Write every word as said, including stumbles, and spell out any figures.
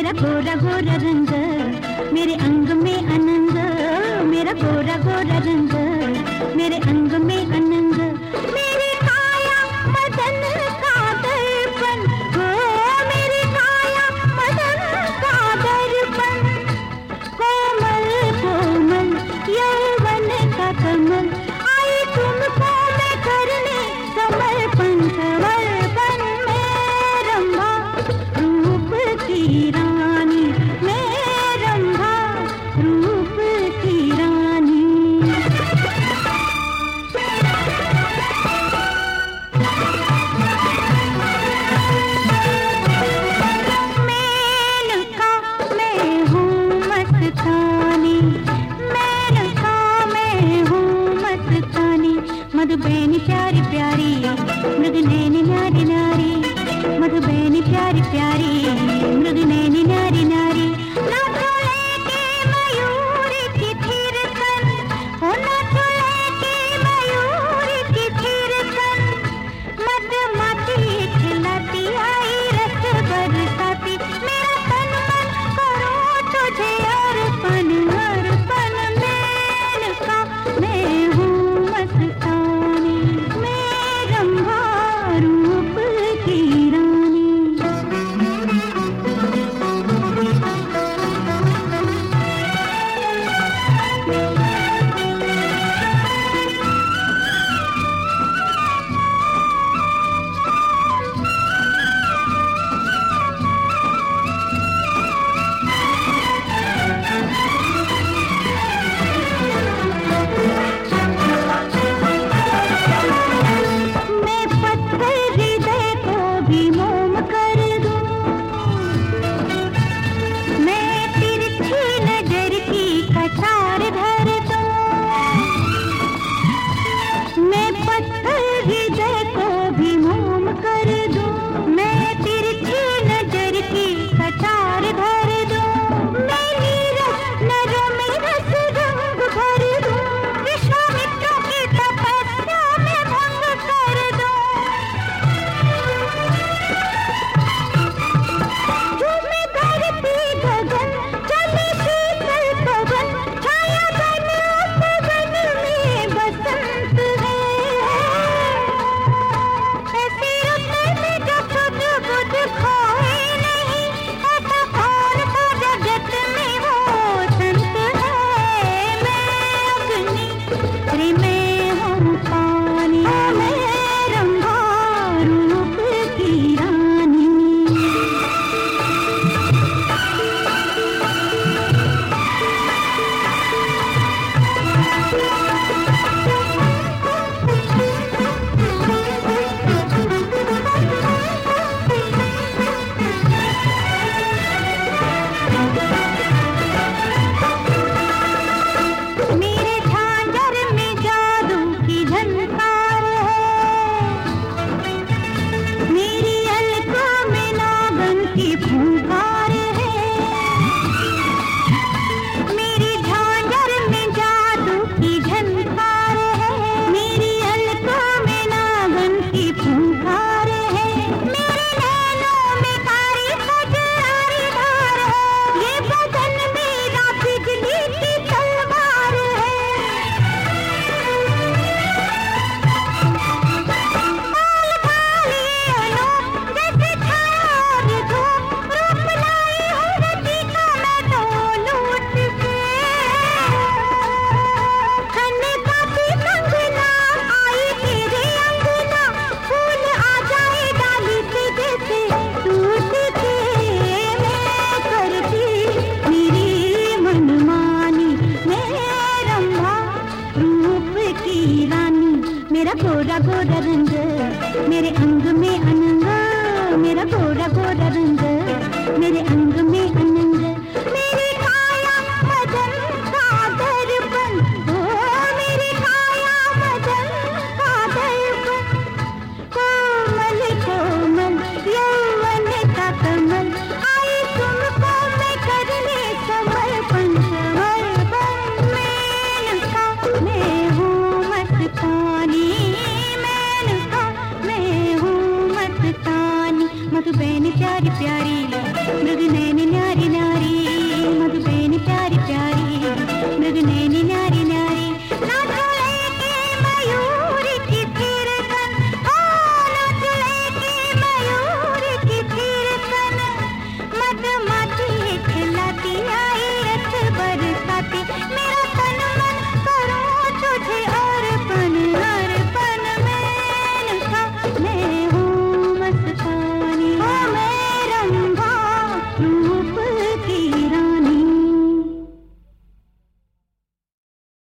मेरा गोरा गोरा रंग, मेरे अंग में अनंग, मेरा गोरा गोरा रंग, मेरे अंग में अनंग, मेरी काया मदन का दर्पण, हो मेरी काया मदन का दर्पण, कोमल कोमल यौवन का कमल, आई तुमको मैं करने समर्पण समर्पण, मैं रंभा रूप की रानी, मैं रंभा रूप की रानी। मेनका मैं हूँ मस्तानी, मेनका मैं हूँ मस्तानी, मधुबैनी प्यारी प्यारी, मृग नैनी नारी नारी, मधुबैनी प्यारी प्यारी, मृग नैनी नारी नारी, नाचो लेके मयूर की थिरकन, ओ नाचो लेके मयूर की थिरकन, मधुमाती खिलाती आई रस बरसाती, मेरा तन मन करो तुझे अर्पण अर्पण, मेनका मैं हूँ मस्तानी, मैं रंभा रूप की रानी। मैं पत्थर हृदय को भी मोम कर दूं, मैं तिरछी नजर की कटार धर दूं, मैं पत्थर हृदय को भी मोम कर दूं, मैं तिरछी नजर की कटार धर दूं, मैं नीरस नरम रस रंग भर दूं, विश्वामित्रों की तपस्या में भंग कर दूं, झूमे धरती गगन, चले शीतल पवन, छाया बन उपवन में बसंत है, ऐसी रुत में जो खुद बुध खोए नहीं, ऐसा कौन सा जगत में वो संत है, मैं अग्नि रे मैं हूँ पानी, मैं रंभा रूप की रानी। मेरे झांझर में जादू की झनकार है, मेरी अलकों में नागन की फुंकार है, मेरी झांझर में जादू की झनकार है, मेरी अलकों में नागन की फुंकार है, मेरे नैनों में कारी कजरारी धार है, ये बदन मेरा बिजली की तलवार है, बाल भाले अनोख जैसे छाया और धूप, रूप लाई हूँ रतिका मैं तो लूट के, खन्ने पाती कंगना आई तेरे अंगना, फूल आ जाए डाली पे जैसे टूट के, मैं करती मेरी मनमानी, मैं रंभा रूप की रानी, मेरा गोरा गोरा रंग, मेरे अंग में अनंग, मेरा गोरा गोरा रंग, मेरे अंग में अनंग, मेरी काया मदन का दर्पण, ओ मेरी काया मदन का दर्पण, कोमल कोमल यौवन का कमल, आई तुमको मैं करने समर्पण समर्पण, मेनका मैं हूँ मस्तानी, मेनका मैं हूँ मस्तानी, मधुबैनी प्यारी प्यारी,